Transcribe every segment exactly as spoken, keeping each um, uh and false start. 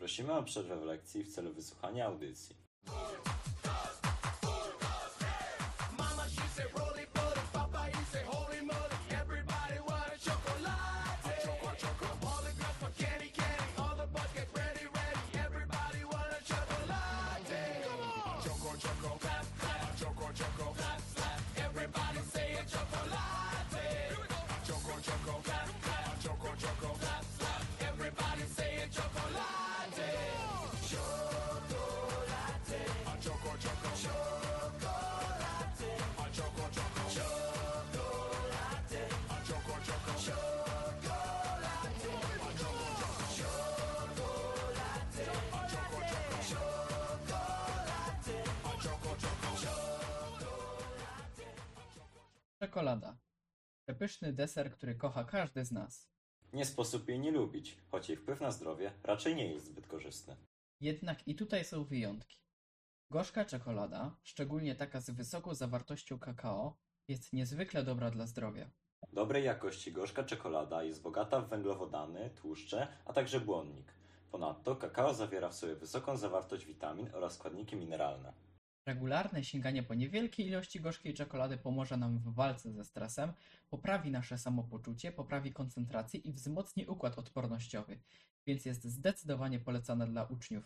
Prosimy o przerwę w lekcji w celu wysłuchania audycji. Czekolada. Przepyszny deser, który kocha każdy z nas. Nie sposób jej nie lubić, choć jej wpływ na zdrowie raczej nie jest zbyt korzystny. Jednak i tutaj są wyjątki. Gorzka czekolada, szczególnie taka z wysoką zawartością kakao, jest niezwykle dobra dla zdrowia. Dobrej jakości gorzka czekolada jest bogata w węglowodany, tłuszcze, a także błonnik. Ponadto kakao zawiera w sobie wysoką zawartość witamin oraz składniki mineralne. Regularne sięganie po niewielkiej ilości gorzkiej czekolady pomoże nam w walce ze stresem, poprawi nasze samopoczucie, poprawi koncentrację i wzmocni układ odpornościowy, więc jest zdecydowanie polecana dla uczniów.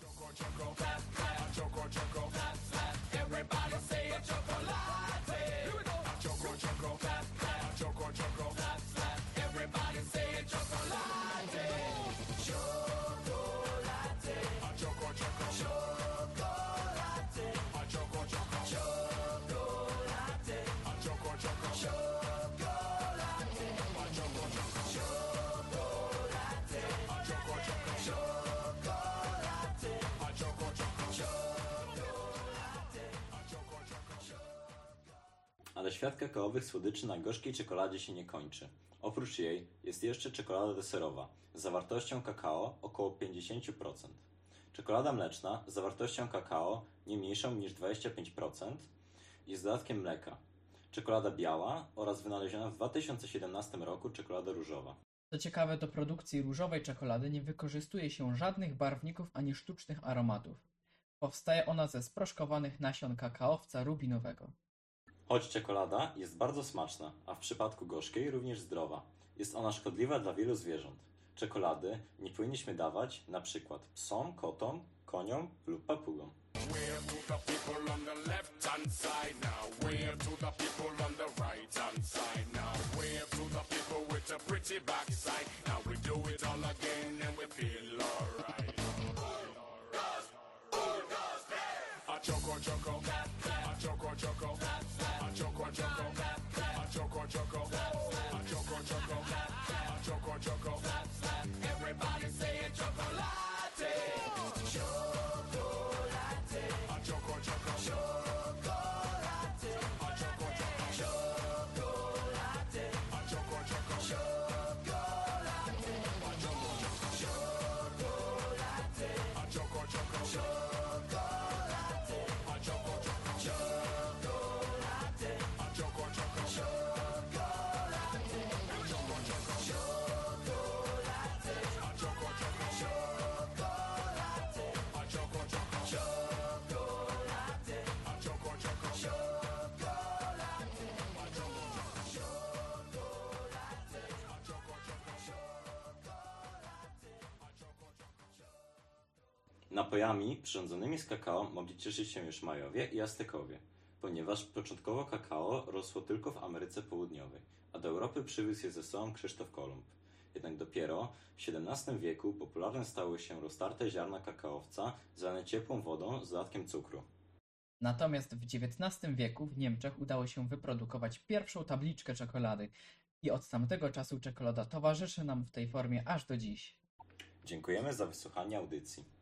Ale świat kakaowych słodyczy na gorzkiej czekoladzie się nie kończy. Oprócz jej jest jeszcze czekolada deserowa z zawartością kakao około pięćdziesiąt procent. Czekolada mleczna z zawartością kakao nie mniejszą niż dwadzieścia pięć procent i z dodatkiem mleka. Czekolada biała oraz wynaleziona w dwa tysiące siedemnastym roku czekolada różowa. Co ciekawe, do produkcji różowej czekolady nie wykorzystuje się żadnych barwników ani sztucznych aromatów. Powstaje ona ze sproszkowanych nasion kakaowca rubinowego. Choć czekolada jest bardzo smaczna, a w przypadku gorzkiej również zdrowa, jest ona szkodliwa dla wielu zwierząt. Czekolady nie powinniśmy dawać na przykład psom, kotom, koniom lub papugom. Napojami przyrządzonymi z kakao mogli cieszyć się już Majowie i Aztekowie, ponieważ początkowo kakao rosło tylko w Ameryce Południowej, a do Europy przywiózł je ze sobą Krzysztof Kolumb. Jednak dopiero w siedemnastym wieku popularne stały się roztarte ziarna kakaowca zalane ciepłą wodą z dodatkiem cukru. Natomiast w dziewiętnastym wieku w Niemczech udało się wyprodukować pierwszą tabliczkę czekolady i od tamtego czasu czekolada towarzyszy nam w tej formie aż do dziś. Dziękujemy za wysłuchanie audycji.